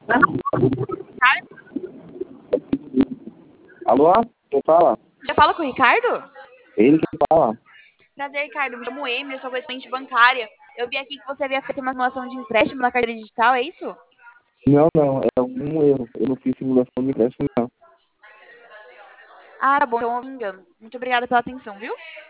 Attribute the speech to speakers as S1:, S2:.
S1: Alô? Quem fala?
S2: Já fala com o Ricardo?
S1: Ele que fala.
S2: Prazer, Ricardo. Me chamo Emily, sou correspondente bancária. Eu vi aqui que você havia feito uma simulação de empréstimo na carteira digital, é isso?
S1: Não, não, é algum erro. Eu não fiz simulação de empréstimo, não.
S2: Ah, tá bom, então houve um engano. Muito obrigada pela atenção, viu?